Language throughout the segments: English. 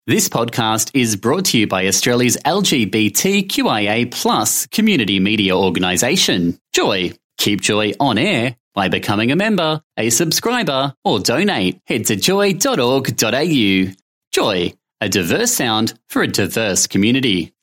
This podcast is brought to you by Australia's LGBTQIA+ community media organisation, Joy. Keep Joy on air by becoming a member, a subscriber, or donate. Head to joy.org.au. Joy, a diverse sound for a diverse community.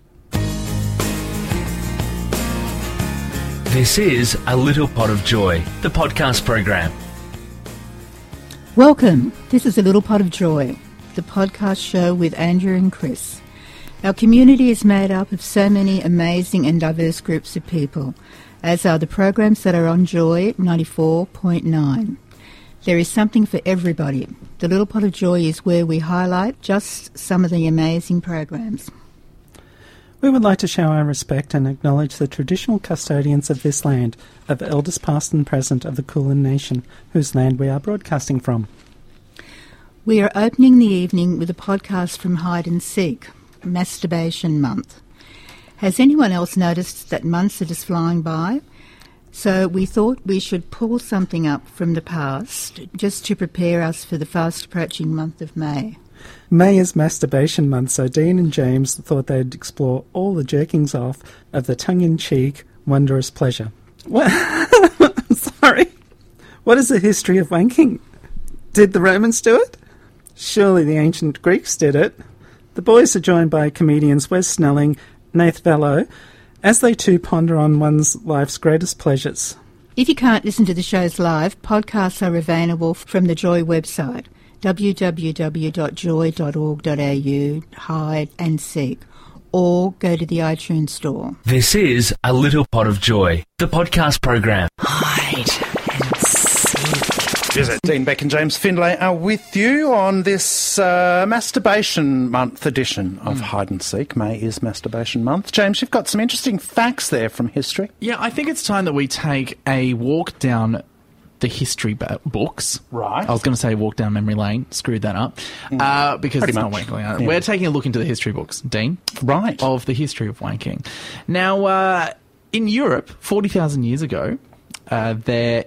This is A Little Pot of Joy, the podcast program. Welcome. This is A Little Pot of Joy, the podcast show with Andrew and Chris. Our community is made up of so many amazing and diverse groups of people, as are the programs that are on Joy 94.9. There is something for everybody. The Little Pot of Joy is where we highlight just some of the amazing programs. We would like to show our respect and acknowledge the traditional custodians of this land, of elders past and present of the Kulin Nation, whose land we are broadcasting from. We are opening the evening with a podcast from Hide and Seek, Masturbation Month. Has anyone else noticed that months are just flying by? So we thought we should pull something up from the past just to prepare us for the fast approaching month of May. May is Masturbation Month, so Dean and James thought they'd explore all the jerkings off of the tongue-in-cheek, wondrous pleasure. What? Sorry. What is the history of wanking? Did the Romans do it? Surely the ancient Greeks did it. The boys are joined by comedians Wes Snelling, Nath Vello, as they too ponder on one's life's greatest pleasures. If you can't listen to the shows live, podcasts are available from the Joy website, www.joy.org.au, Hide and Seek, or go to the iTunes store. This is A Little Pot of Joy, the podcast program. Hide and Seek. Visit. Dean Beck and James Findlay are with you on this Masturbation Month edition of Hide and Seek. May is Masturbation Month. James, you've got some interesting facts there from history. Yeah, I think it's time that we take a walk down the history books. Right. I was going to say walk down memory lane. Screwed that up. Because Pretty it's not much. wanking. Yeah. We're taking a look into the history books, Dean. Right. Of the history of wanking. Now, in Europe, 40,000 years ago, there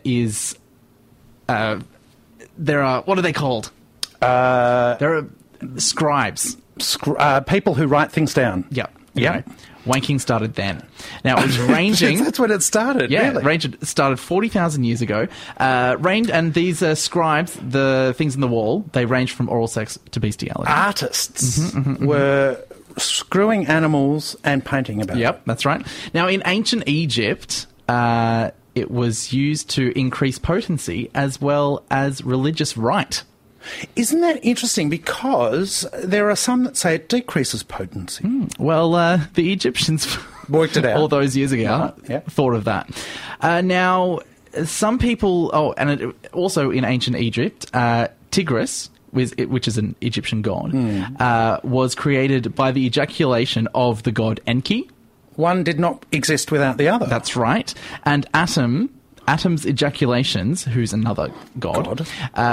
are, what are they called? There are scribes. People who write things down. Yep. Yeah. Okay. Wanking started then. Now, it was ranging... That's when it started, Yeah, really. it started 40,000 years ago. And these scribes, the things in the wall, they ranged from oral sex to bestiality. Artists were screwing animals and painting about Yep, it. that's right. Now, in ancient Egypt, it was used to increase potency as well as religious rite. Isn't that interesting? Because there are some that say it decreases potency. Well, the Egyptians Worked it out. all those years ago Right, yeah. thought of that. Now, some people... Oh, and also in ancient Egypt, Tigris, which is an Egyptian god, was created by the ejaculation of the god Enki. One did not exist without the other. That's right. And Atom's ejaculations, who's another god.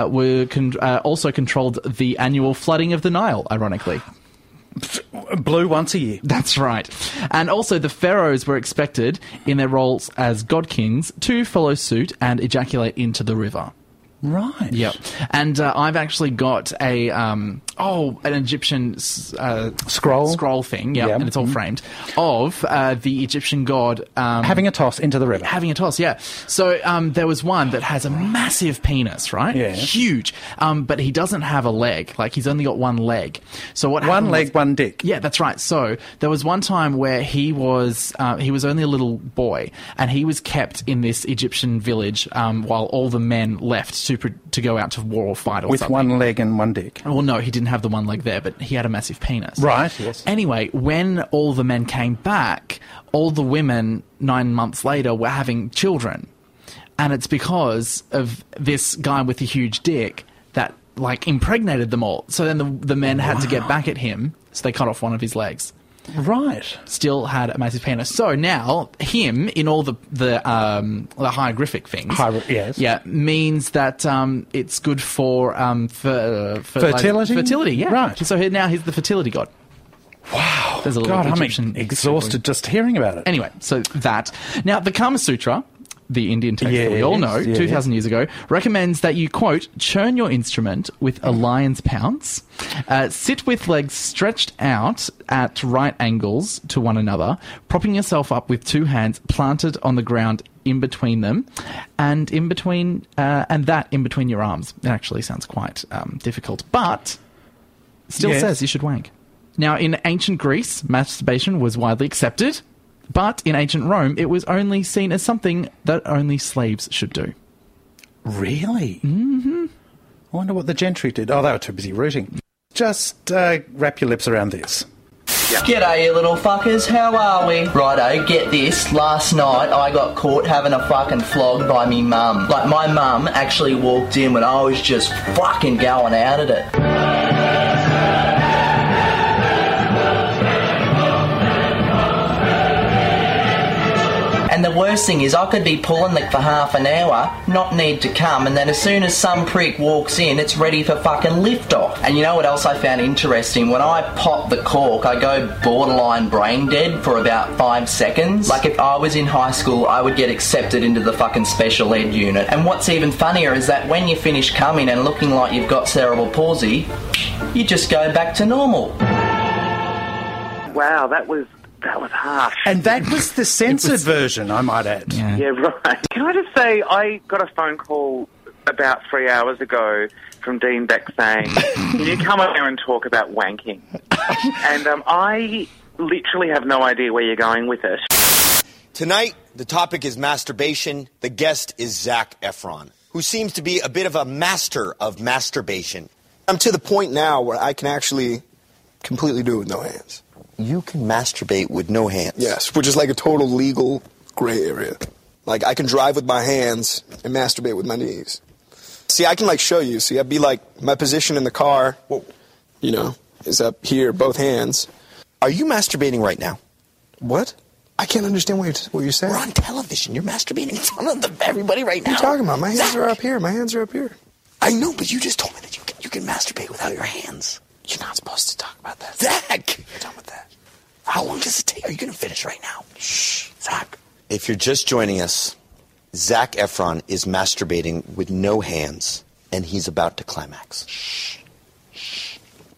Also controlled the annual flooding of the Nile, ironically. Blew once a year. That's right. And also the pharaohs were expected, in their roles as god kings, to follow suit and ejaculate into the river. Right. Yep. And I've actually got an Egyptian scroll thing, Yeah. and it's all framed, of the Egyptian god... Having a toss into the river. Having a toss, yeah. So there was one that has a massive penis, right? Yeah. Huge. But he doesn't have a leg. Like, he's only got one leg. So what happened One leg, was- one dick. Yeah, that's right. So there was one time where he was only a little boy, and he was kept in this Egyptian village while all the men left to go out to war or fight or With something. one leg and one dick. Well, no, he didn't have the one leg there, but he had a massive penis. Right, yes. Anyway, when all the men came back, all the women 9 months later were having children. And it's because of this guy with the huge dick that, like, impregnated them all. So then the men had to get back at him, so they cut off one of his legs. Right. Still had a massive penis. So now, him, in all the hieroglyphic things... Yes. Yeah, means that it's good for... Fertility? Fertility, yeah. Right. So now he's the fertility god. Wow. There's a little God, I'm Egyptian exhausted just hearing about it. Anyway, so that. Now, the Kama Sutra the Indian text that we all know, Yes, 2,000 years ago, recommends that you, quote, churn your instrument with a lion's pounce, sit with legs stretched out at right angles to one another, propping yourself up with two hands planted on the ground in between them, and in between your arms. It actually sounds quite difficult, but still says you should wank. Now, in ancient Greece, masturbation was widely accepted, but in ancient Rome, it was only seen as something that only slaves should do. Really? Mm-hmm. I wonder what the gentry did. Oh, they were too busy rooting. Just wrap your lips around this. G'day, you little fuckers. How are we? Righto, get this. Last night, I got caught having a fucking flog by me mum. Like, my mum actually walked in when I was just fucking going out at it. And the worst thing is I could be pulling it for half an hour, not need to come, and then as soon as some prick walks in, it's ready for fucking lift off. And you know what else I found interesting? When I pop the cork, I go borderline brain dead for about 5 seconds. Like, if I was in high school, I would get accepted into the fucking special ed unit. And what's even funnier is that when you finish coming and looking like you've got cerebral palsy, you just go back to normal. Wow, that was harsh. And that was the censored version, I might add. Yeah, right. Can I just say, I got a phone call about 3 hours ago from Dean Beck saying, can you come over here and talk about wanking? And I literally have no idea where you're going with it. Tonight, the topic is masturbation. The guest is Zac Efron, who seems to be a bit of a master of masturbation. I'm to the point now where I can actually completely do it with no hands. You can masturbate with no hands? Yes, which is like a total legal gray area. Like, I can drive with my hands and masturbate with my knees. See, I can, like, show you. See, I'd be like, my position in the car, you know, is up here, both hands. Are you masturbating right now? What? I can't understand what you're saying. We're on television. You're masturbating in front of everybody right now. What are you talking about? My hands are up here. My hands are up here. I know, but you just told me that you can masturbate without your hands. You're not supposed to talk about that. Zac! You're done with that. How long does it take? Are you going to finish right now? Shh, Zac. If you're just joining us, Zac Efron is masturbating with no hands, and he's about to climax. Shh. Shh.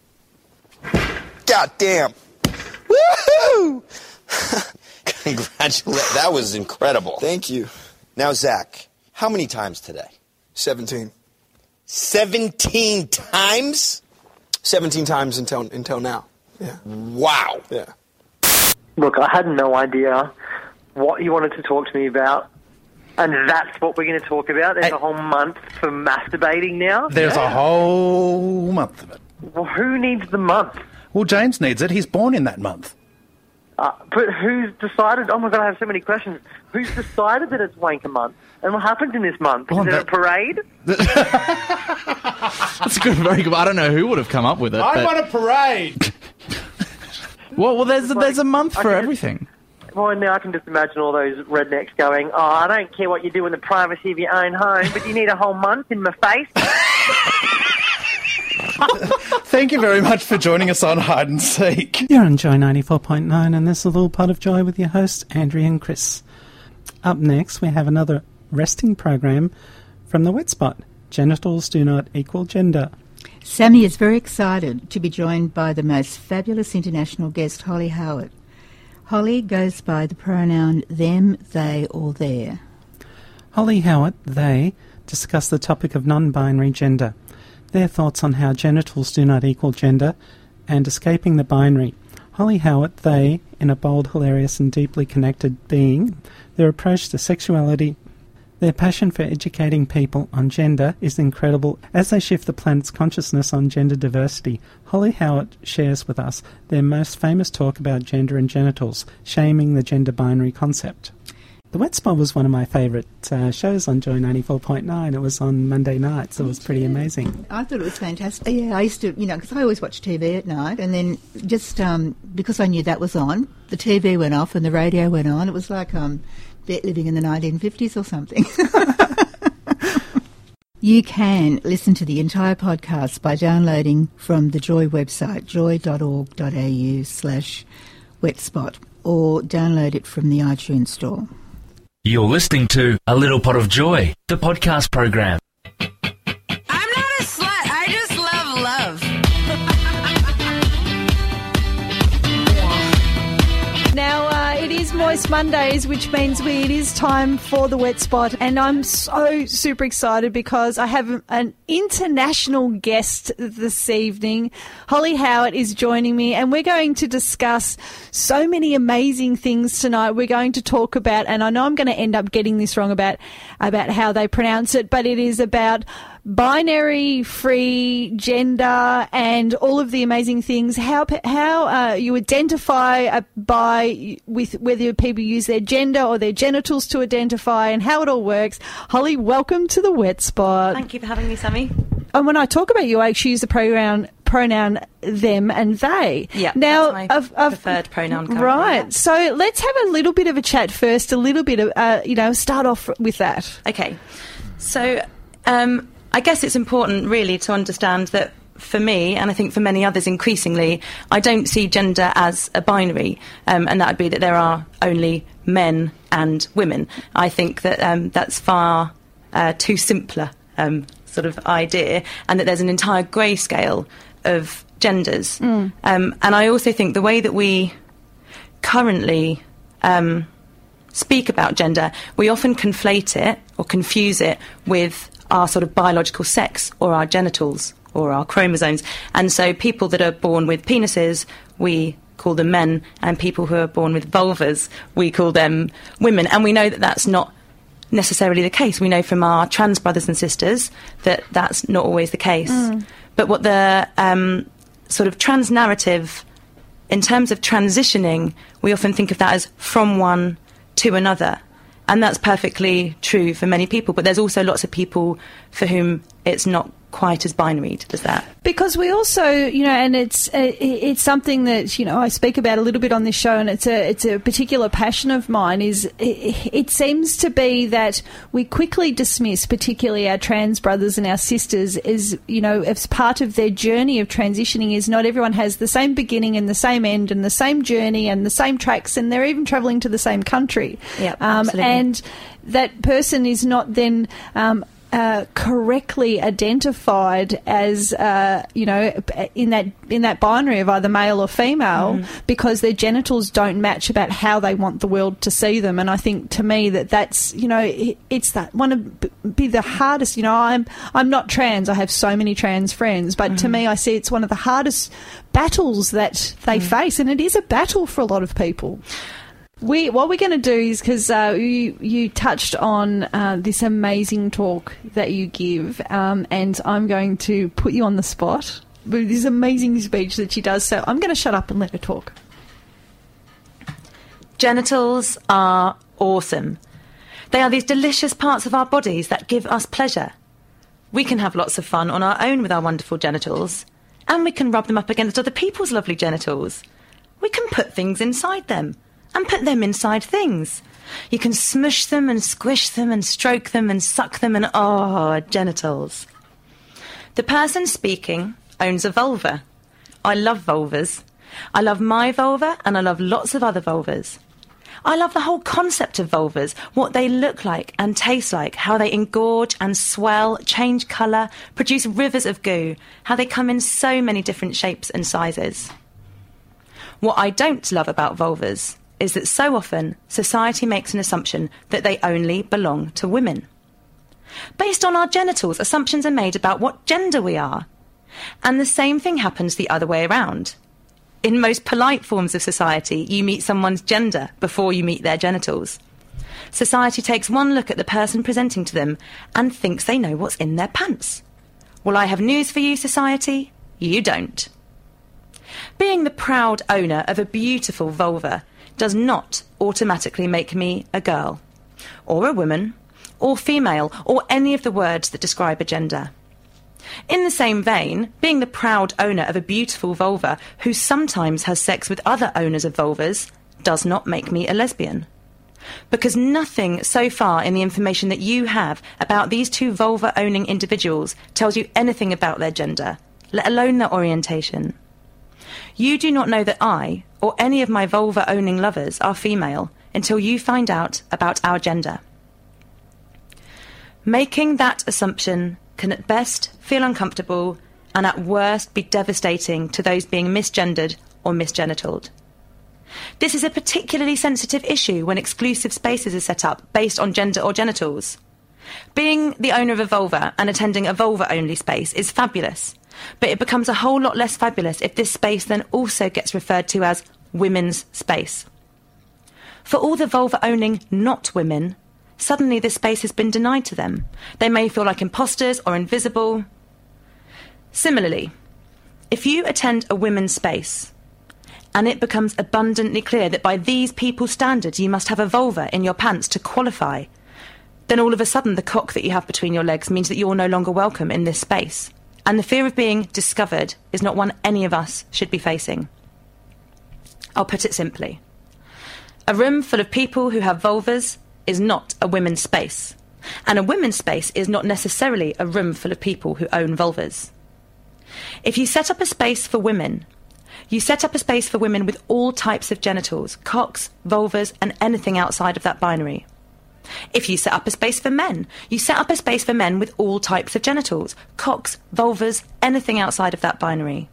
God damn. Woohoo! Congratulations. That was incredible. Thank you. Now, Zac, how many times today? 17. 17 times? 17 times until now. Yeah. Wow. Yeah. Look, I had no idea what you wanted to talk to me about, and that's what we're going to talk about. There's a whole month for masturbating now. There's a whole month of it. Well, who needs the month? Well, James needs it. He's born in that month. But who's decided? Oh my God, I have so many questions. Who's decided that it's Wanker Month? And what happens in this month? Is there a parade? That's good, very good. I don't know who would have come up with it. I want a parade! Well, there's a month for everything. Well, now I can just imagine all those rednecks going, oh, I don't care what you do in the privacy of your own home, but you need a whole month in my face. Thank you very much for joining us on Hide and Seek. You're on Joy 94.9 and this is a little pot of joy with your hosts, Andrea and Chris. Up next, we have another resting program from the Wet Spot. Genitals do not equal gender. Sammy is very excited to be joined by the most fabulous international guest, Holly Howard. Holly goes by the pronoun them, they, or their. Holly Howard, they, discuss the topic of non-binary gender, their thoughts on how genitals do not equal gender, and escaping the binary. Holly Howard, they, in a bold, hilarious and deeply connected being, their approach to sexuality, their passion for educating people on gender is incredible as they shift the planet's consciousness on gender diversity. Holly Howard shares with us their most famous talk about gender and genitals, shaming the gender binary concept. The Wet Spot was one of my favourite shows on Joy 94.9. It was on Monday nights. It was pretty amazing. I thought it was fantastic. Yeah, I used to, because I always watch TV at night, and then just because I knew that was on, the TV went off and the radio went on. It was like living in the 1950s or something. You can listen to the entire podcast by downloading from the Joy website, joy.org.au/wetspot, or download it from the iTunes store. You're listening to A Little Pot of Joy, the podcast program. I'm not a slut. I just love love. Now, it is Moist Mondays, which means it is time for the wet spot. And I'm so super excited because I have an international guest this evening. Holly Howitt is joining me, and we're going to discuss so many amazing things tonight. We're going to talk about, and I know I'm going to end up getting this wrong about how they pronounce it, but it is about binary, free, gender, and all of the amazing things. How you identify with whether people use their gender or their genitals to identify, and how it all works. Holly, welcome to the wet spot. Thank you for having me, Sammy. And when I talk about you, I actually use the pronoun them and they. Yeah, now, that's my preferred pronoun. Right. Yeah. So let's have a little bit of a chat first. A little bit of start off with that. Okay. So I guess it's important really to understand that for me, and I think for many others increasingly, I don't see gender as a binary, and that would be that there are only men and women. I think that that's far too simpler sort of idea, and that there's an entire grey scale of genders. And I also think the way that we currently speak about gender, we often conflate it or confuse it with our sort of biological sex or our genitals or our chromosomes. And so people that are born with penises, we call them men, and people who are born with vulvas, we call them women. And we know that that's not necessarily the case. We know from our trans brothers and sisters that that's not always the case. But what the sort of trans narrative, in terms of transitioning, we often think of that as from one to another. And that's perfectly true for many people, but there's also lots of people for whom it's not quite as binary as that. Because we also, and it's something that, I speak about a little bit on this show, and it's a particular passion of mine, is it seems to be that we quickly dismiss, particularly our trans brothers and our sisters, as part of their journey of transitioning, is not everyone has the same beginning and the same end and the same journey and the same tracks, and they're even travelling to the same country. Yep, absolutely. And that person is not then correctly identified as in that binary of either male or female, because their genitals don't match about how they want the world to see them. And I think, to me, that's it's that one of be the hardest. I'm not trans. I have so many trans friends, but to me, I see it's one of the hardest battles that they face, and it is a battle for a lot of people. What we're going to do is, because you touched on this amazing talk that you give, and I'm going to put you on the spot with this amazing speech that she does, so I'm going to shut up and let her talk. Genitals are awesome. They are these delicious parts of our bodies that give us pleasure. We can have lots of fun on our own with our wonderful genitals, and we can rub them up against other people's lovely genitals. We can put things inside them, and put them inside things. You can smush them and squish them and stroke them and suck them and, genitals. The person speaking owns a vulva. I love vulvas. I love my vulva, and I love lots of other vulvas. I love the whole concept of vulvas, what they look like and taste like, how they engorge and swell, change colour, produce rivers of goo, how they come in so many different shapes and sizes. What I don't love about vulvas is that so often society makes an assumption that they only belong to women. Based on our genitals, assumptions are made about what gender we are. And the same thing happens the other way around. In most polite forms of society, you meet someone's gender before you meet their genitals. Society takes one look at the person presenting to them and thinks they know what's in their pants. Well, I have news for you, society. You don't. Being the proud owner of a beautiful vulva does not automatically make me a girl, or a woman, or female, or any of the words that describe a gender. In the same vein, being the proud owner of a beautiful vulva who sometimes has sex with other owners of vulvas does not make me a lesbian. Because nothing so far in the information that you have about these two vulva-owning individuals tells you anything about their gender, let alone their orientation. You do not know that I, or any of my vulva-owning lovers, are female, until you find out about our gender. Making that assumption can at best feel uncomfortable and at worst be devastating to those being misgendered or misgenitaled. This is a particularly sensitive issue when exclusive spaces are set up based on gender or genitals. Being the owner of a vulva and attending a vulva-only space is fabulous, but it becomes a whole lot less fabulous if this space then also gets referred to as women's space. For all the vulva-owning not women, suddenly this space has been denied to them. They may feel like imposters or invisible. Similarly, if you attend a women's space and it becomes abundantly clear that by these people's standards you must have a vulva in your pants to qualify, then all of a sudden the cock that you have between your legs means that you're no longer welcome in this space. And the fear of being discovered is not one any of us should be facing. I'll put it simply. A room full of people who have vulvas is not a women's space. And a women's space is not necessarily a room full of people who own vulvas. If you set up a space for women, you set up a space for women with all types of genitals, cocks, vulvas, and anything outside of that binary. If you set up a space for men, you set up a space for men with all types of genitals, cocks, vulvas, anything outside of that binary.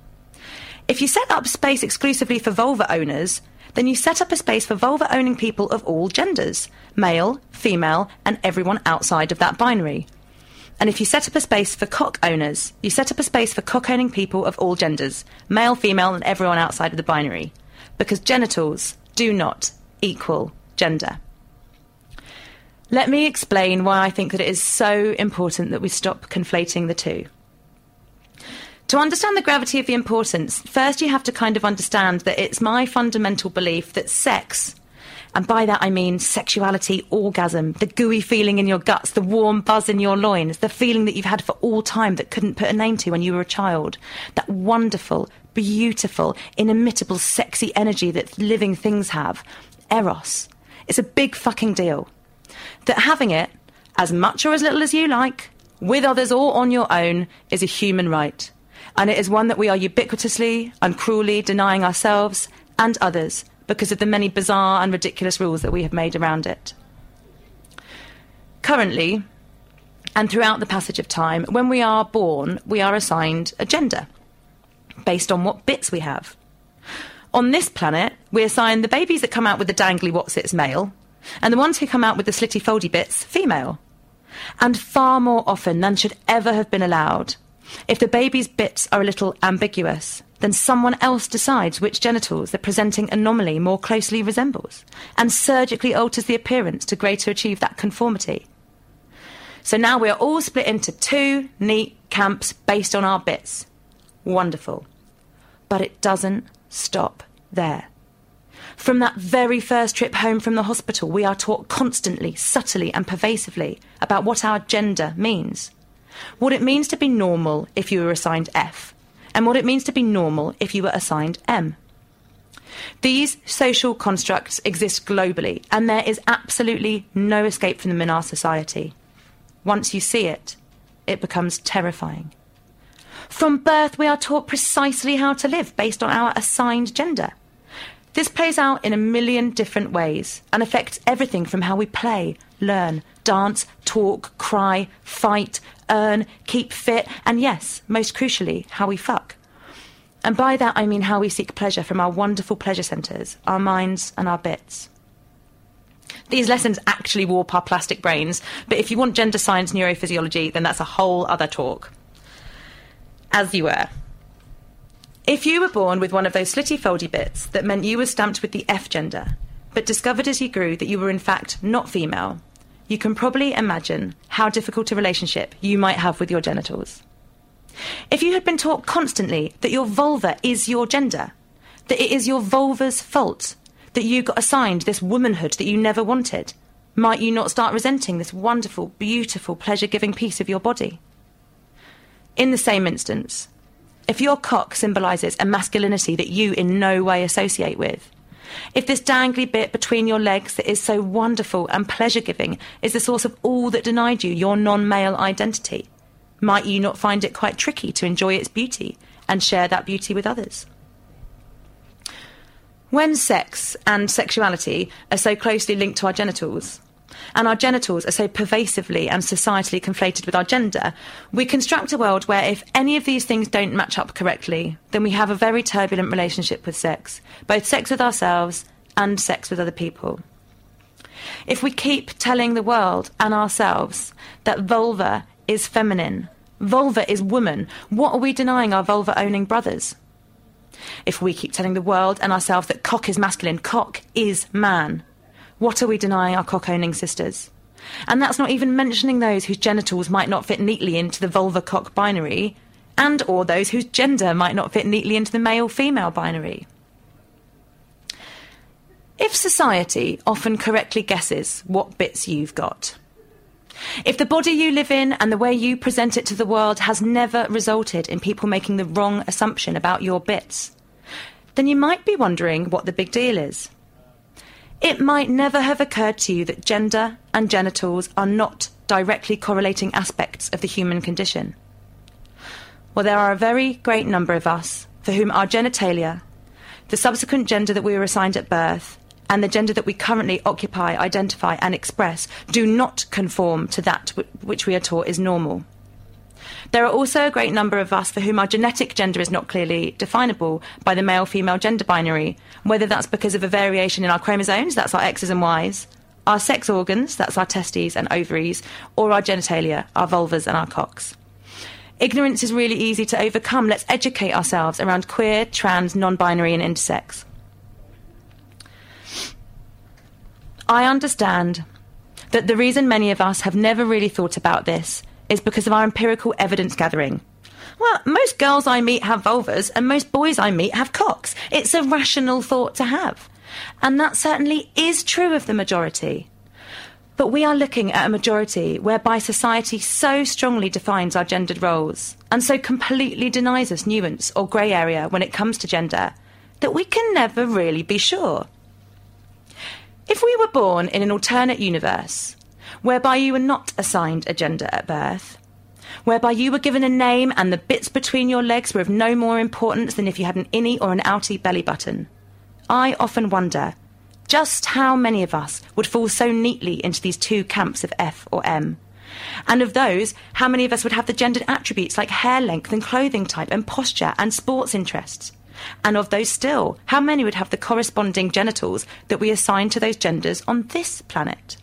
If you set up space exclusively for vulva owners, then you set up a space for vulva-owning people of all genders, male, female, and everyone outside of that binary. And if you set up a space for cock owners, you set up a space for cock-owning people of all genders, male, female, and everyone outside of the binary. Because genitals do not equal gender. Let me explain why I think that it is so important that we stop conflating the two. To understand the gravity of the importance, first you have to kind of understand that it's my fundamental belief that sex, and by that I mean sexuality, orgasm, the gooey feeling in your guts, the warm buzz in your loins, the feeling that you've had for all time that couldn't put a name to when you were a child, that wonderful, beautiful, inimitable, sexy energy that living things have, eros. It's a big fucking deal. That having it, as much or as little as you like, with others or on your own, is a human right. And it is one that we are ubiquitously and cruelly denying ourselves and others because of the many bizarre and ridiculous rules that we have made around it. Currently, and throughout the passage of time, when we are born, we are assigned a gender based on what bits we have. On this planet, we assign the babies that come out with the dangly whatsits male, and the ones who come out with the slitty foldy bits female. And far more often than should ever have been allowed, if the baby's bits are a little ambiguous, then someone else decides which genitals the presenting anomaly more closely resembles, and surgically alters the appearance to greater achieve that conformity. So now we're all split into two neat camps based on our bits. Wonderful. But it doesn't stop there. From that very first trip home from the hospital, we are taught constantly, subtly and pervasively about what our gender means. What it means to be normal if you were assigned F, and what it means to be normal if you were assigned M. These social constructs exist globally, and there is absolutely no escape from them in our society. Once you see it, it becomes terrifying. From birth, we are taught precisely how to live based on our assigned gender. This plays out in a million different ways and affects everything from how we play, learn, dance, talk, cry, fight, earn, keep fit, and yes, most crucially, how we fuck. And by that I mean how we seek pleasure from our wonderful pleasure centres, our minds and our bits. These lessons actually warp our plastic brains, but if you want gender science neurophysiology, then that's a whole other talk. As you were. If you were born with one of those slitty foldy bits that meant you were stamped with the F gender, but discovered as you grew that you were in fact not female, you can probably imagine how difficult a relationship you might have with your genitals. If you had been taught constantly that your vulva is your gender, that it is your vulva's fault, that you got assigned this womanhood that you never wanted, might you not start resenting this wonderful, beautiful, pleasure-giving piece of your body? In the same instance, if your cock symbolises a masculinity that you in no way associate with, if this dangly bit between your legs that is so wonderful and pleasure-giving is the source of all that denied you your non-male identity, might you not find it quite tricky to enjoy its beauty and share that beauty with others? When sex and sexuality are so closely linked to our genitals, and our genitals are so pervasively and societally conflated with our gender, we construct a world where if any of these things don't match up correctly, then we have a very turbulent relationship with sex, both sex with ourselves and sex with other people. If we keep telling the world and ourselves that vulva is feminine, vulva is woman, what are we denying our vulva-owning brothers? If we keep telling the world and ourselves that cock is masculine, cock is man, what are we denying our cock-owning sisters? And that's not even mentioning those whose genitals might not fit neatly into the vulva-cock binary, and or those whose gender might not fit neatly into the male-female binary. If society often correctly guesses what bits you've got, if the body you live in and the way you present it to the world has never resulted in people making the wrong assumption about your bits, then you might be wondering what the big deal is. It might never have occurred to you that gender and genitals are not directly correlating aspects of the human condition. Well, there are a very great number of us for whom our genitalia, the subsequent gender that we were assigned at birth, and the gender that we currently occupy, identify and express do not conform to that which we are taught is normal. There are also a great number of us for whom our genetic gender is not clearly definable by the male-female gender binary, whether that's because of a variation in our chromosomes, that's our X's and Y's, our sex organs, that's our testes and ovaries, or our genitalia, our vulvas and our cocks. Ignorance is really easy to overcome. Let's educate ourselves around queer, trans, non-binary and intersex. I understand that the reason many of us have never really thought about this is because of our empirical evidence gathering. Well, most girls I meet have vulvas and most boys I meet have cocks. It's a rational thought to have. And that certainly is true of the majority. But we are looking at a majority whereby society so strongly defines our gendered roles and so completely denies us nuance or grey area when it comes to gender that we can never really be sure. If we were born in an alternate universe, whereby you were not assigned a gender at birth, whereby you were given a name and the bits between your legs were of no more importance than if you had an innie or an outie belly button, I often wonder just how many of us would fall so neatly into these two camps of F or M. And of those, how many of us would have the gendered attributes like hair length and clothing type and posture and sports interests? And of those still, how many would have the corresponding genitals that we assign to those genders on this planet?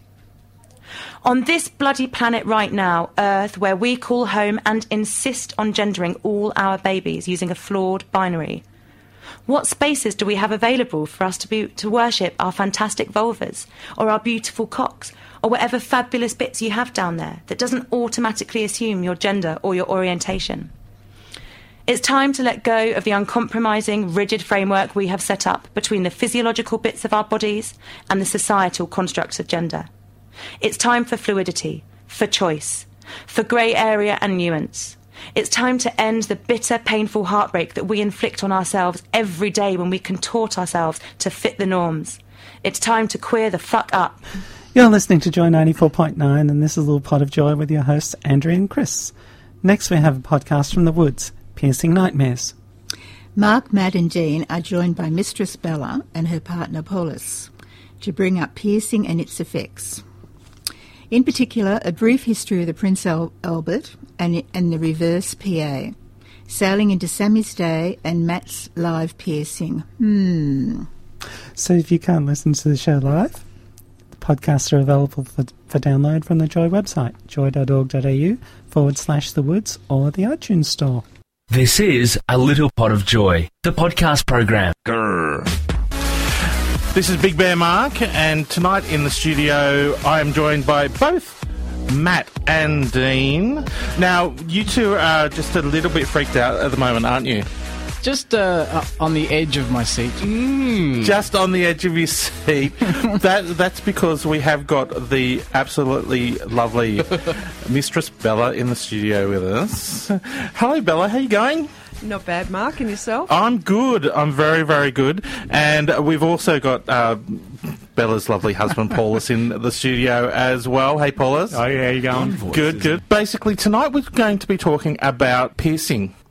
On this bloody planet right now, Earth, where we call home and insist on gendering all our babies using a flawed binary, what spaces do we have available for us to worship our fantastic vulvas, or our beautiful cocks, or whatever fabulous bits you have down there that doesn't automatically assume your gender or your orientation? It's time to let go of the uncompromising, rigid framework we have set up between the physiological bits of our bodies and the societal constructs of gender. It's time for fluidity, for choice, for grey area and nuance. It's time to end the bitter, painful heartbreak that we inflict on ourselves every day when we contort ourselves to fit the norms. It's time to queer the fuck up. You're listening to Joy 94.9, and this is a Little Pot of Joy with your hosts, Andrea and Chris. Next we have a podcast from the woods, Piercing Nightmares. Mark, Matt and Dean are joined by Mistress Bella and her partner Paulus to bring up piercing and its effects. In particular, a brief history of the Prince Albert and the reverse PA, sailing into Sammy's day and Matt's live piercing. So if you can't listen to the show live, the podcasts are available for download from the Joy website, joy.org.au/The Woods, or the iTunes store. This is A Little Pot of Joy, the podcast program. Grrr. This is Big Bear Mark, and tonight in the studio I am joined by both Matt and Dean. Now, you two are just a little bit freaked out at the moment, aren't you? Just on the edge of my seat. Just on the edge of your seat. That's because we have got the absolutely lovely Mistress Bella in the studio with us. Hello, Bella. How you going? Not bad, Mark. And yourself? I'm good. I'm very, very good. And we've also got Bella's lovely husband, Paulus, in the studio as well. Hey, Paulus. Oh, yeah, how you going? Good, good. Basically, tonight we're going to be talking about piercing.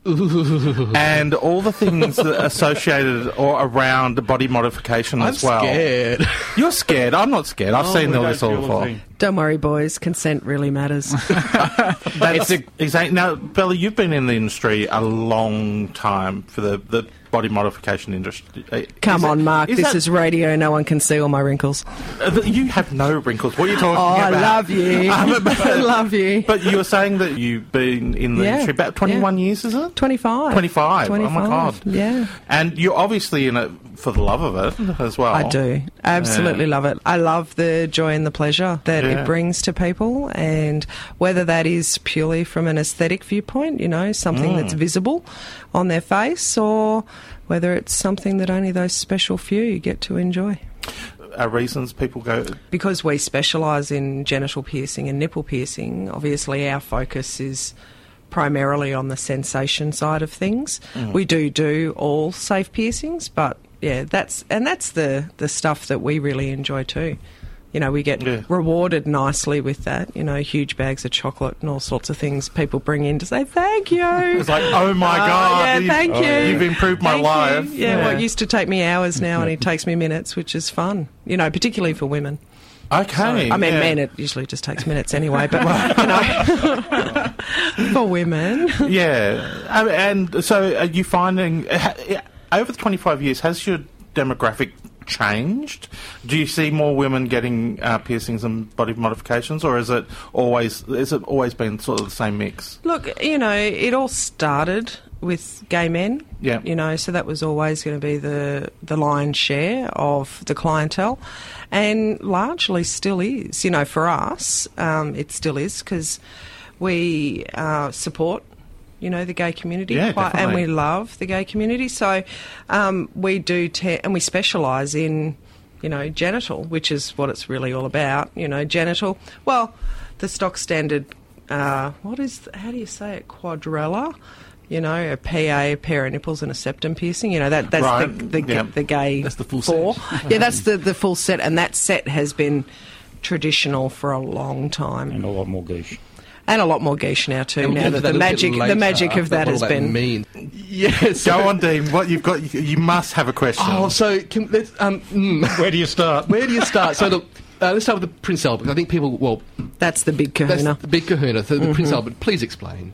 and all the things that are associated or around body modification as well. I'm scared. You're scared. I'm not scared. I've seen all this all before. Don't worry, boys. Consent really matters. Exactly. Now, Bella, you've been in the industry a long time for the body modification industry. Come on, Mark. This is radio. No one can see all my wrinkles. You have no wrinkles. What are you talking about? I love you. I love you. But you were saying that you've been in the industry about 21 years, is it? 25. 25. Oh, my God. Yeah. And you're obviously in it for the love of it as well. I do. Absolutely love it. I love the joy and the pleasure that it brings to people, and whether that is purely from an aesthetic viewpoint, something that's visible on their face, or whether it's something that only those special few get to enjoy. Are reasons people go... Because we specialise in genital piercing and nipple piercing, obviously our focus is primarily on the sensation side of things. We do all safe piercings, but that's the stuff that we really enjoy too. We get rewarded nicely with that. Huge bags of chocolate and all sorts of things people bring in to say thank you. It's like, oh my God, thank you. You've improved my life. What used to take me hours now only takes me minutes, which is fun. Particularly for women. Okay. Men, it usually just takes minutes anyway, but, for women. Yeah. And so are you finding, over the 25 years, has your demographic changed? Do you see more women getting piercings and body modifications, or is it always been sort of the same mix? Look, it all started with gay men. Yeah. So that was always going to be the lion's share of the clientele, and largely still is. For us, it still is, because we support the gay community, and we love the gay community. So we do, and we specialise in, genital, which is what it's really all about. Genital. Well, the stock standard. How do you say it? Quadrella. A PA, a pair of nipples, and a septum piercing. That's the gay. That's the full set. That's the full set, and that set has been traditional for a long time. And a lot more geesh. And a lot more geesh now too. Now that the magic of that has been. Mean? Yes. Go on, Dean. What you've got? You must have a question. Oh, so let's. Where do you start? So look, let's start with the Prince Albert. I think people. Well, that's the big kahuna. That's the big kahuna. So the Prince Albert. Please explain.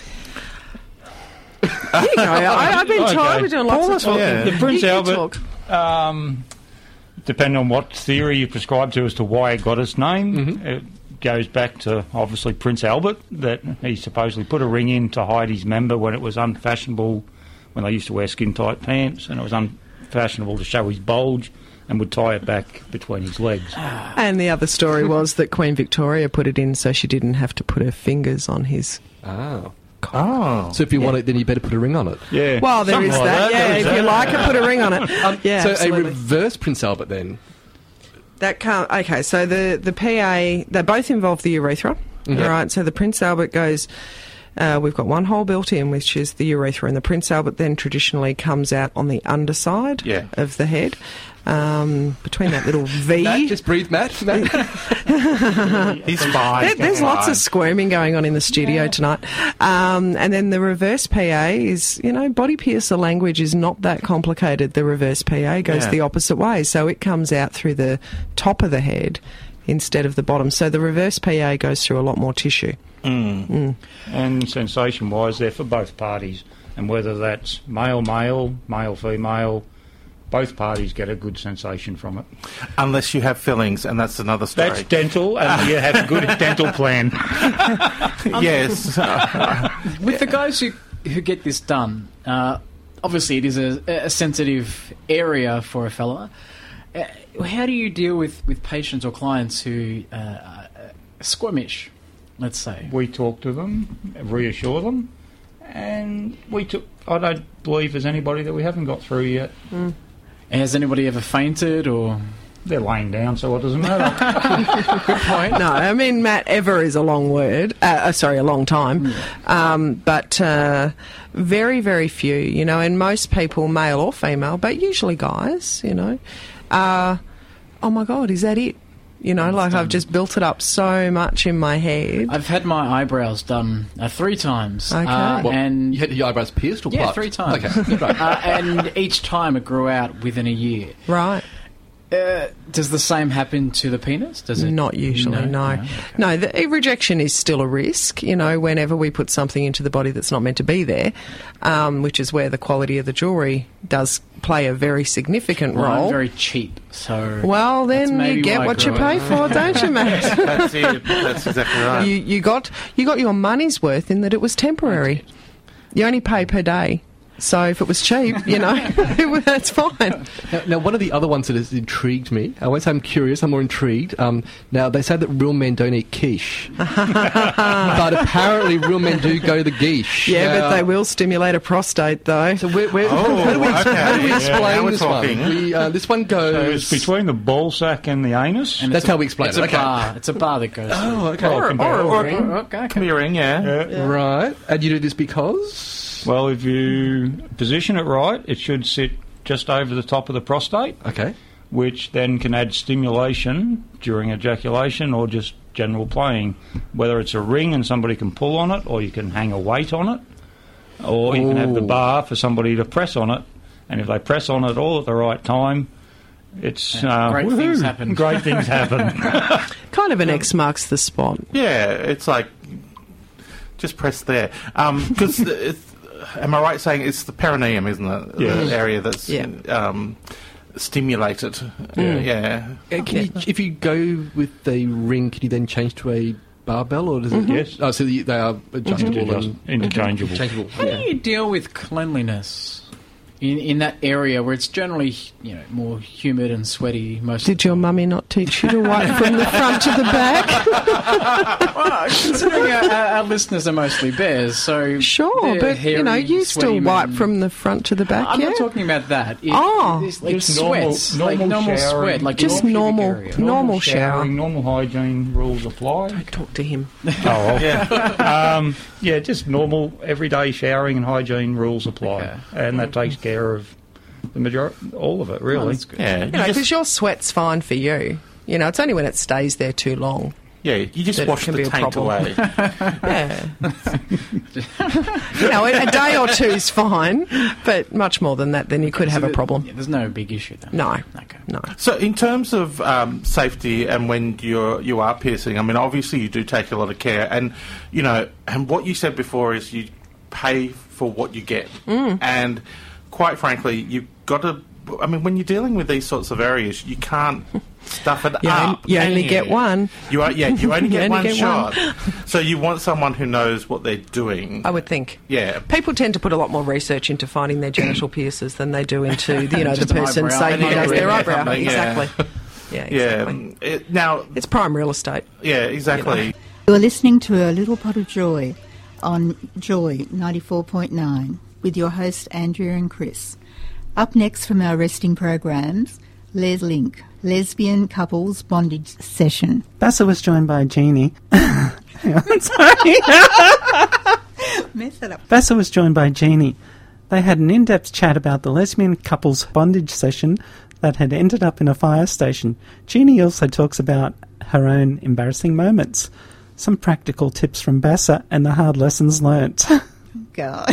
Here you go. I've been trying to do lots of talking. The Prince Albert. Depending on what theory you prescribe to as to why it got its name, it goes back to obviously Prince Albert, that he supposedly put a ring in to hide his member when it was unfashionable, when they used to wear skin-tight pants, and it was unfashionable to show his bulge, and would tie it back between his legs. And the other story was that Queen Victoria put it in so she didn't have to put her fingers on his... Oh. So if you want it, then you better put a ring on it. Yeah. Well, there is that. If you like it, put a ring on it. So absolutely. a reverse Prince Albert then? That can't... Okay, so the PA, they both involve the urethra. All right, so the Prince Albert goes... we've got one hole built in, which is the urethra, and the Prince Albert then traditionally comes out on the underside of the head, between that little V. Matt, just breathe, Matt. He's fine. There's lots of squirming going on in the studio tonight. And then the reverse PA is, body piercer language is not that complicated. The reverse PA goes the opposite way, so it comes out through the top of the head instead of the bottom. So the reverse PA goes through a lot more tissue. And sensation-wise, they're for both parties. And whether that's male-male, male-female, both parties get a good sensation from it. Unless you have fillings, and that's another story. That's dental, and you have a good dental plan. Yes. With the guys who get this done, obviously it is a sensitive area for a fella. How do you deal with patients or clients who are squeamish, let's say? We talk to them, reassure them, and I don't believe there's anybody that we haven't got through yet. Has anybody ever fainted, or...? They're laying down, so it doesn't matter. Good point. No, I mean, Matt, ever is a long word. A long time. But very, very few, and most people, male or female, but usually guys, oh my God, is that it? You know, like I've just built it up so much in my head. I've had my eyebrows done 3 times. Okay. And you had your eyebrows pierced or yeah, plucked? 3 times. Okay, right. And each time it grew out within a year. Right. Does the same happen to the penis? Does it? Not usually, no. No, the rejection is still a risk, you know, whenever we put something into the body that's not meant to be there, which is where the quality of the jewellery does play a very significant Well, role. I'm very cheap, so... Well, then you maybe get why I what you grew pay it. for, don't you, mate? That's it. That's exactly right. You got your money's worth in that it was temporary. You only pay per day. So if it was cheap, you know, that's fine. Now, one of the other ones that has intrigued me, I won't say I'm curious, I'm more intrigued. Now, they say that real men don't eat quiche. But apparently real men do go to the quiche. Yeah, but they will stimulate a prostate, though. So how do we explain this one? This one goes... So it's between the ball sack and the anus. And that's how we explain it's it. A Okay. bar. It's a bar that goes. Oh, okay. Or a ring. Okay. Can be a ring, yeah. Right. And you do this because... Well, if you position it right, it should sit just over the top of the prostate. Okay. Which then can add stimulation during ejaculation or just general playing. Whether it's a ring and somebody can pull on it, or you can hang a weight on it, or you can have the bar for somebody to press on it. And if they press on it all at the right time, it's great things happen. Great things happen. Kind of an X marks the spot. Yeah, it's like just press there. Because am I right saying it's the perineum, isn't it? Yeah. The area that's stimulated. Yeah. If you go with the ring, can you then change to a barbell, or does it? Yes. Oh, so they are adjustable and interchangeable. How do you deal with cleanliness in that area where it's generally, you know, more humid and sweaty most Did your mummy not teach you to wipe from the front to the back? Well, considering our listeners are mostly bears, so Sure, but you know, hairy, you still sweaty wipe men- from the front to the back, I'm yeah? not talking about that. It's like Just normal- sweats, normal like normal showering. sweat, like Just your normal, pubic area. normal shower. Normal hygiene rules apply. Don't talk to him. Oh, yeah. Yeah, just normal everyday showering and hygiene rules apply, and that takes care of the majority, all of it, really. that's good. Yeah. You know, because your sweat's fine for you. You know, it's only when it stays there too long. Yeah, you just that it wash can the be a taint problem. away. Yeah. You know, a day or two's fine, but much more than that, then you could have a problem. Yeah, there's no big issue there. No. Okay. No. So, in terms of safety and when you are piercing, I mean, obviously you do take a lot of care, and you know, and what you said before is you pay for what you get, and quite frankly, you've got to. I mean, when you're dealing with these sorts of areas, you can't stuff it up. You only get one. You only get You one only get shot. one. So you want someone who knows what they're doing. I would think. Yeah. People tend to put a lot more research into finding their genital piercers than they do into, you know, the Just an person eyebrow. saying who does their eyebrow. Something, yeah. Exactly. Yeah, exactly. Yeah. Now, It's prime real estate. yeah, exactly. You are listening to A Little Pot of Joy on Joy 94.9 with your host Andrea and Chris. Up next from our resting programs, Les Link, Lesbian Couples Bondage Session. Bassa was joined by Jeannie. Hang on, sorry. Mess it up. Bassa was joined by Jeannie. They had an in-depth chat about the lesbian couples bondage session that had ended up in a fire station. Jeannie also talks about her own embarrassing moments, some practical tips from Bassa, and the hard lessons learnt. God.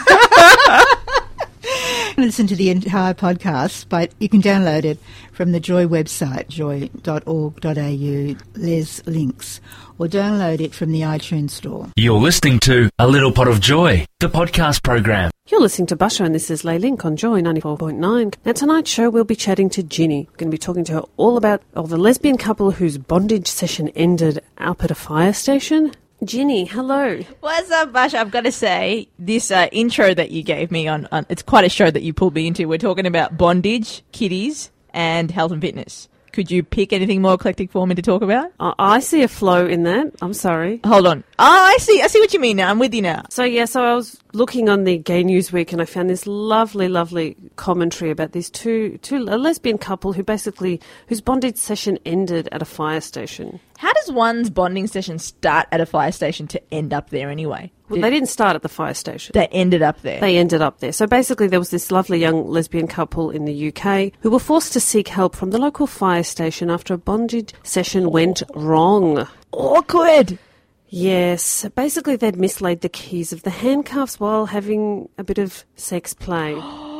Listen to the entire podcast, but you can download it from the Joy website, joy.org.au, Les Links, or download it from the iTunes store. You're listening to A Little Pot of Joy, the podcast program. You're listening to Basha, and this is Lay Link on Joy 94.9. Now, tonight's show, we'll be chatting to Ginny. We're going to be talking to her all about the lesbian couple whose bondage session ended up at a fire station. Ginny, hello. What's up, Basha? I've got to say, this intro that you gave me on it's quite a show that you pulled me into. We're talking about bondage, kitties, and health and fitness. Could you pick anything more eclectic for me to talk about? I see a flow in that. I'm sorry. Hold on. Oh, I see what you mean now. I'm with you now. So I was looking on the Gay Newsweek and I found this lovely, lovely commentary about these a lesbian couple whose bondage session ended at a fire station. How does one's bonding session start at a fire station to end up there anyway? Well, they didn't start at the fire station. They ended up there. They ended up there. So basically there was this lovely young lesbian couple in the UK who were forced to seek help from the local fire station after a bondage session went wrong. Awkward. Yes. Basically they'd mislaid the keys of the handcuffs while having a bit of sex play.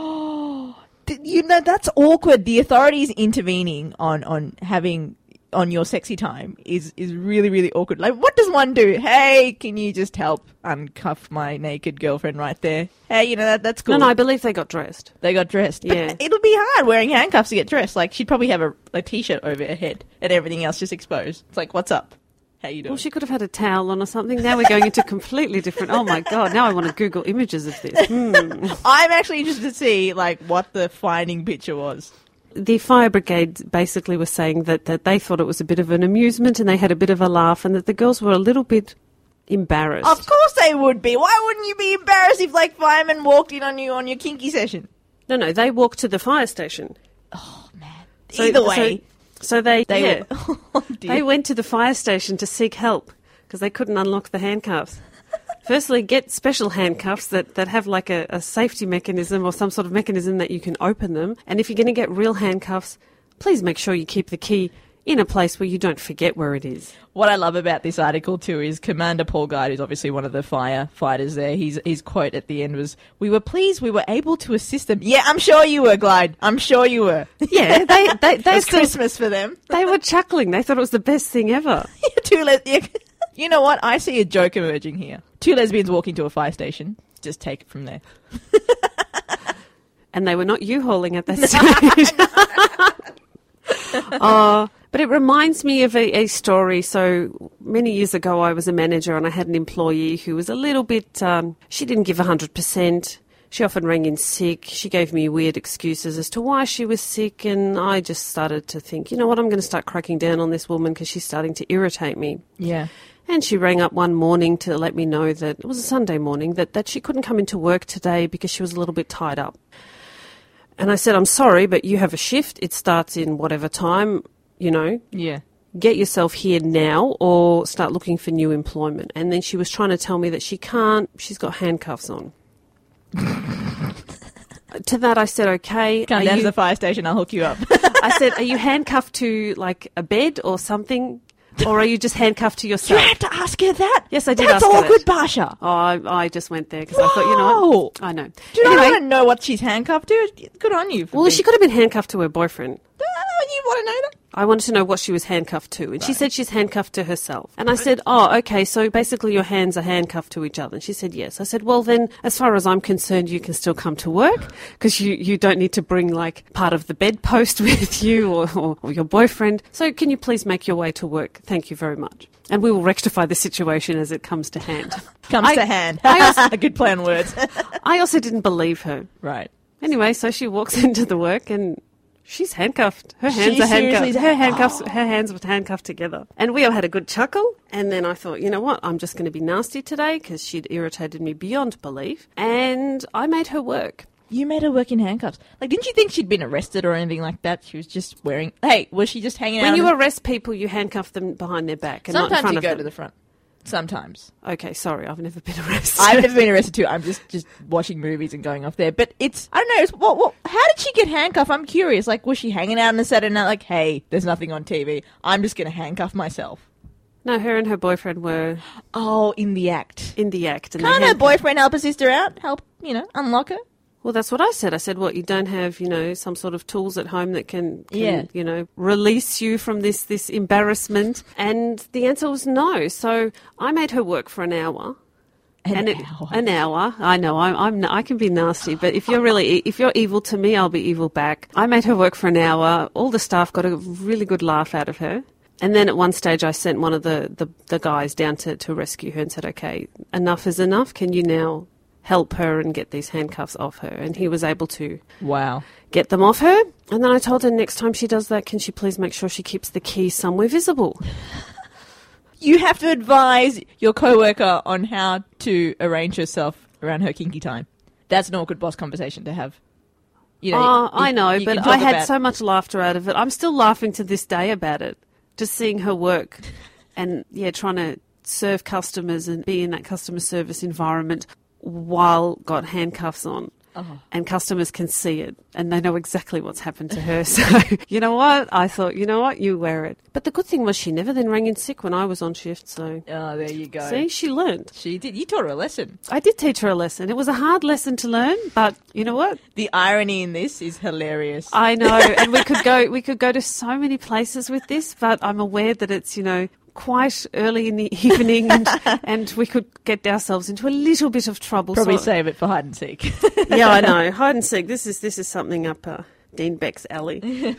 You know, that's awkward. The authorities intervening on your sexy time is really, really awkward. Like, what does one do? Hey, can you just help uncuff my naked girlfriend right there? Hey, you know, that's cool. No, I believe they got dressed. They got dressed. Yeah. But it'll be hard wearing handcuffs to get dressed. Like, she'd probably have a T-shirt over her head and everything else just exposed. It's like, what's up? How you doing? Well, she could have had a towel on or something. Now we're going into completely different... Oh, my God. Now I want to Google images of this. I'm actually interested to see, like, what the finding picture was. The fire brigade basically was saying that they thought it was a bit of an amusement and they had a bit of a laugh and that the girls were a little bit embarrassed. Of course they would be. Why wouldn't you be embarrassed if, like, firemen walked in on you on your kinky session? No, they walked to the fire station. Oh, man. Either way. So they They went to the fire station to seek help because they couldn't unlock the handcuffs. Firstly, get special handcuffs that have like a safety mechanism or some sort of mechanism that you can open them. And if you're going to get real handcuffs, please make sure you keep the key in a place where you don't forget where it is. What I love about this article too is Commander Paul Guide, who's obviously one of the firefighters there. His quote at the end was, "We were pleased we were able to assist them." Yeah, I'm sure you were, Glide. I'm sure you were. Yeah, they it's Christmas for them. They were chuckling. They thought it was the best thing ever. You know what? I see a joke emerging here. Two lesbians walk into a fire station. Just take it from there. And they were not U-hauling at that stage. But it reminds me of a story. So many years ago, I was a manager and I had an employee who was a little bit, she didn't give 100%. She often rang in sick. She gave me weird excuses as to why she was sick. And I just started to think, you know what, I'm going to start cracking down on this woman because she's starting to irritate me. Yeah. And she rang up one morning to let me know that, it was a Sunday morning, that she couldn't come into work today because she was a little bit tied up. And I said, I'm sorry, but you have a shift. It starts in whatever time, you know. Yeah. Get yourself here now or start looking for new employment. And then she was trying to tell me that she can't, she's got handcuffs on. To that I said, okay. Come down to the fire station, I'll hook you up. I said, are you handcuffed to like a bed or something? Or are you just handcuffed to yourself? You had to ask her that? Yes, I did That's ask her awkward, that. Basha. Oh, I just went there because I thought, you know what? I know. Do you not want to know what she's handcuffed to? Good on you. Well, she could have been handcuffed to her boyfriend. You want to know that? I wanted to know what she was handcuffed to. And she said she's handcuffed to herself. And I said, oh, okay, so basically your hands are handcuffed to each other. And she said, yes. I said, well, then, as far as I'm concerned, you can still come to work because you don't need to bring, like, part of the bedpost with you or your boyfriend. So can you please make your way to work? Thank you very much. And we will rectify the situation as it comes to hand. To hand. Good play on words. I also didn't believe her. Right. Anyway, so she walks into the work and she's handcuffed. Her hands are handcuffed. Her hands were handcuffed together. And we all had a good chuckle. And then I thought, you know what? I'm just going to be nasty today because she'd irritated me beyond belief. And I made her work. You made her work in handcuffs. Like, didn't you think she'd been arrested or anything like that? She was just wearing... Hey, was she just hanging out? When you arrest people, you handcuff them behind their back and not in Sometimes front you of go them. to the front. Sometimes. Okay, sorry, I've never been arrested. I've never been arrested too. I'm just watching movies and going off there. But it's... I don't know. It's, how did she get handcuffed? I'm curious. Like, was she hanging out on the Saturday night like, hey, there's nothing on TV. I'm just going to handcuff myself. No, her and her boyfriend were... Oh, in the act. In the act. And Can't her boyfriend help her sister out? Help, unlock her? Well, that's what I said. I said, what, you don't have, some sort of tools at home that can Yeah. release you from this embarrassment? And the answer was no. So I made her work for an hour. An hour. I know, I can be nasty, but if you're evil to me, I'll be evil back. I made her work for an hour. All the staff got a really good laugh out of her. And then at one stage I sent one of the guys down to rescue her and said, okay, enough is enough. Can you now help her and get these handcuffs off her? And he was able to get them off her. And then I told her next time she does that, can she please make sure she keeps the key somewhere visible? You have to advise your co-worker on how to arrange herself around her kinky time. That's an awkward boss conversation to have. You know, I know, you but can I talk had about- so much laughter out of it. I'm still laughing to this day about it. Just seeing her work and, trying to serve customers and be in that customer service environment while got handcuffs on. Oh. And customers can see it and they know exactly what's happened to her. So, you know what? I thought, you know what? You wear it. But the good thing was she never then rang in sick when I was on shift. So, Oh, there you go. see, she learned. She did. You taught her a lesson. I did teach her a lesson. It was a hard lesson to learn, but you know what? The irony in this is hilarious. I know, and we could go to so many places with this, but I'm aware that it's, quite early in the evening and we could get ourselves into a little bit of trouble. Probably So- save it for hide and seek. Yeah, I know. Hide and seek. This is something up Dean Beck's alley.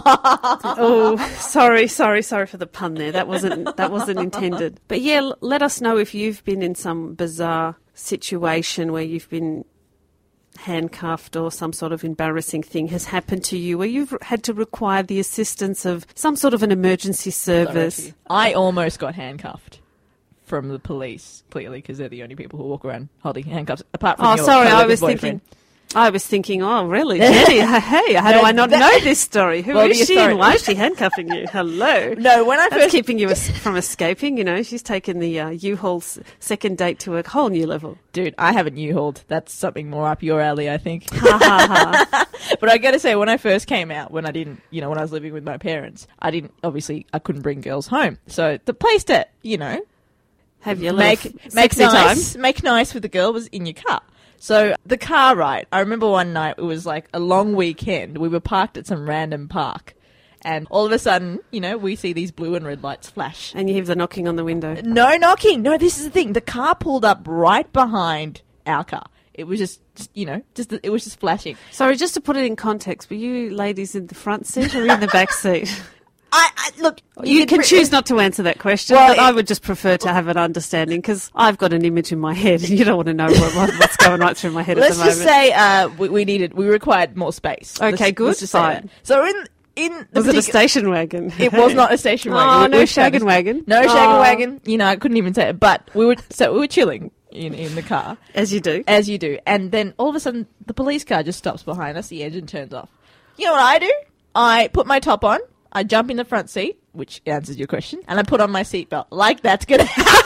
Oh, sorry for the pun there. That wasn't intended. But yeah, let us know if you've been in some bizarre situation where you've been handcuffed or some sort of embarrassing thing has happened to you, where you've had to require the assistance of some sort of an emergency service. I almost got handcuffed from the police, clearly, because they're the only people who walk around holding handcuffs, apart from your sorry, co-worker's boyfriend. I was thinking, oh, really, Jenny? Hey, how do I not know this story? Who is she and why is she handcuffing you? Hello. No, when I That's keeping you from escaping, She's taken the U-Haul's second date to a whole new level. Dude, I haven't U-Hauled. That's something more up your alley, I think. Ha, ha, ha. But I got to say, when I first came out, when I didn't, when I was living with my parents, I couldn't bring girls home. So the place to, have your make sexy nice, time. make nice with the girl was in your car. So the car ride, I remember one night, it was like a long weekend. We were parked at some random park. And all of a sudden, we see these blue and red lights flash. And you hear the knocking on the window. No knocking. No, this is the thing. The car pulled up right behind our car. It was just it was just flashing. Sorry, just to put it in context, were you ladies in the front seat or in the back seat? I look. You can choose not to answer that question, Well, but I would just prefer to have an understanding because I've got an image in my head and you don't want to know what's going right through my head Let's at the moment. just say we required more space. Okay, good. Let's just say Fine. that. So in the Was it a station wagon? It was not a station wagon. Oh, We no were shaggin' wagon. No Oh. shaggin' wagon. I couldn't even say it. But we were chilling in the car. As you do. As you do. And then all of a sudden the police car just stops behind us, the engine turns off. You know what I do? I put my top on, I jump in the front seat, which answers your question, and I put on my seatbelt. Like that's gonna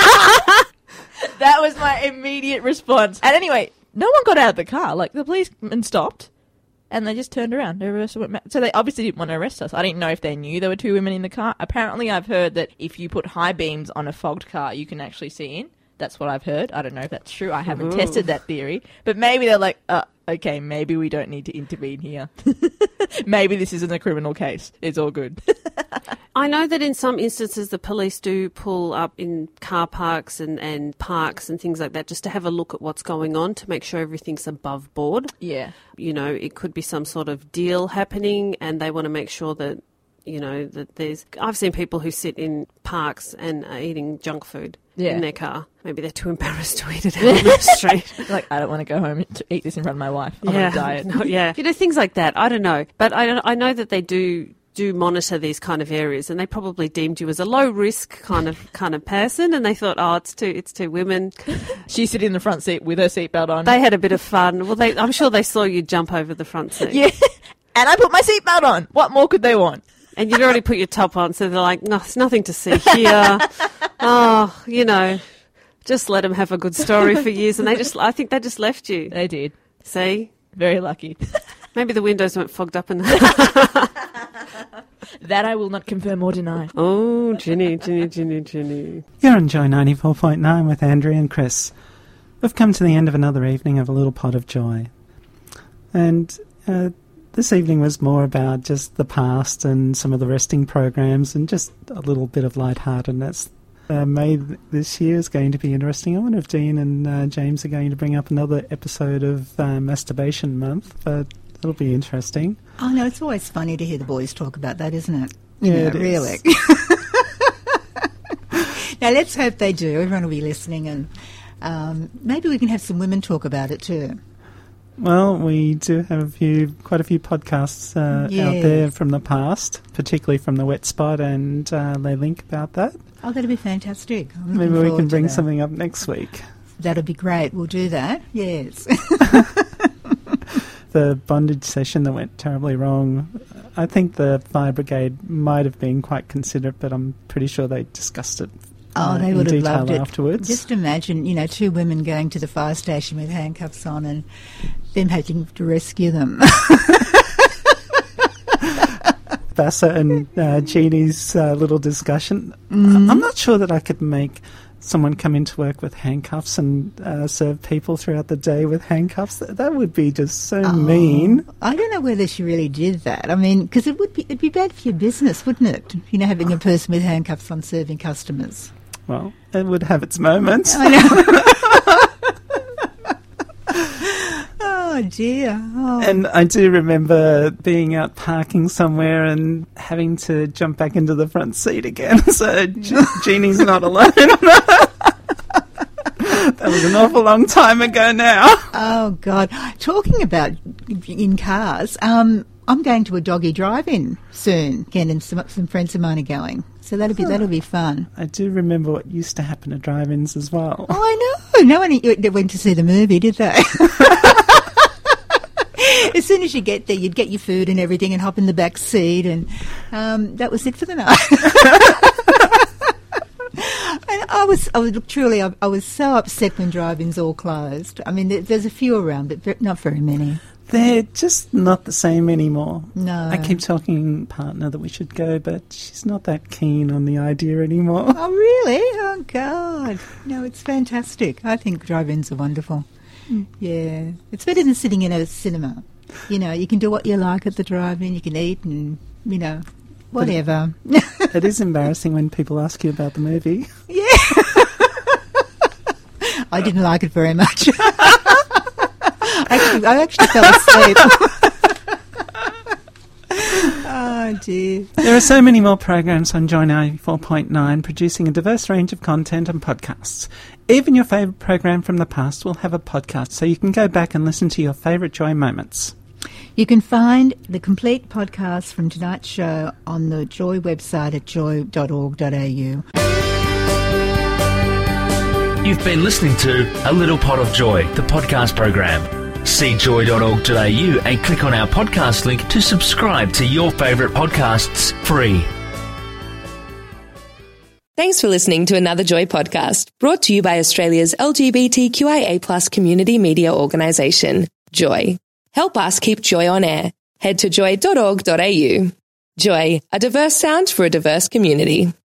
That was my immediate response. And anyway, no one got out of the car. Like the policeman stopped. And they just turned around. So they obviously didn't want to arrest us. I didn't know if they knew there were two women in the car. Apparently, I've heard that if you put high beams on a fogged car, you can actually see in. That's what I've heard. I don't know if that's true. I haven't tested that theory. But maybe they're like, okay, maybe we don't need to intervene here. Maybe this isn't a criminal case. It's all good. I know that in some instances the police do pull up in car parks and parks and things like that just to have a look at what's going on to make sure everything's above board. Yeah. It could be some sort of deal happening and they want to make sure that, that there's... I've seen people who sit in parks and are eating junk food in their car. Maybe they're too embarrassed to eat it out on the street. Like, I don't want to go home to eat this in front of my wife. I'm on a diet. No, yeah. Things like that. I don't know. But I know that they do monitor these kind of areas, and they probably deemed you as a low risk kind of person, and they thought, it's two women. She sit in the front seat with her seatbelt on. They had a bit of fun. Well, I'm sure they saw you jump over the front seat. Yeah, and I put my seatbelt on. What more could they want? And you'd already put your top on, so they're like, no, there's nothing to see here. Just let them have a good story for years, and I think they just left you. They did. See, very lucky. Maybe the windows weren't fogged up enough. That I will not confirm or deny. Oh, Ginny. You're on Joy 94.9 with Andrea and Chris. We've come to the end of another evening of A Little Pot of Joy. And this evening was more about just the past and some of the resting programs and just a little bit of lightheartedness. May this year is going to be interesting. I wonder if Dean and James are going to bring up another episode of Masturbation Month, but it'll be interesting. Oh, no, it's always funny to hear the boys talk about that, isn't it? Yeah, it really. Now, let's hope they do. Everyone will be listening, and maybe we can have some women talk about it too. Well, we do have quite a few podcasts out there from the past, particularly from the Wet Spot and Les Link about that. Oh, that'd be fantastic. Maybe we can bring something up next week. That'll be great. We'll do that. Yes. The bondage session that went terribly wrong, I think the fire brigade might have been quite considerate, but I'm pretty sure they discussed it they in would have detail loved it. afterwards. Just imagine, two women going to the fire station with handcuffs on and them having to rescue them. Bassa and Jeannie's little discussion. I'm not sure that I could make someone come into work with handcuffs and serve people throughout the day with handcuffs. That would be just so mean. I don't know whether she really did that. I mean, because it'd be bad for your business, wouldn't it? Having a person with handcuffs on serving customers. Well, it would have its moments. I know. Oh, dear. Oh. And I do remember being out parking somewhere and having to jump back into the front seat again. So Jeannie's not alone. That was an awful long time ago now. Oh, God. Talking about in cars, I'm going to a doggy drive-in soon again, and some friends of mine are going. So that'll be fun. I do remember what used to happen at drive-ins as well. Oh, I know. No one went to see the movie, did they? As soon as you get there, you'd get your food and everything and hop in the back seat, and that was it for the night. And I was so upset when drive-ins all closed. I mean, there's a few around, but not very many. They're just not the same anymore. No. I keep talking partner that we should go, but she's not that keen on the idea anymore. Oh, really? Oh, God. No, it's fantastic. I think drive-ins are wonderful. Yeah. It's better than sitting in a cinema. You can do what you like at the drive-in. You can eat and, whatever. It is embarrassing when people ask you about the movie. Yeah. I didn't like it very much. I actually fell asleep. Oh, dear. There are so many more programs on Joy 94.9 producing a diverse range of content and podcasts. Even your favourite program from the past will have a podcast, so you can go back and listen to your favourite Joy moments. You can find the complete podcast from tonight's show on the Joy website at joy.org.au. You've been listening to A Little Pot of Joy, the podcast program. See joy.org.au and click on our podcast link to subscribe to your favourite podcasts free. Thanks for listening to another Joy podcast, brought to you by Australia's LGBTQIA+ community media organisation, Joy. Help us keep Joy on air. Head to joy.org.au. Joy, a diverse sound for a diverse community.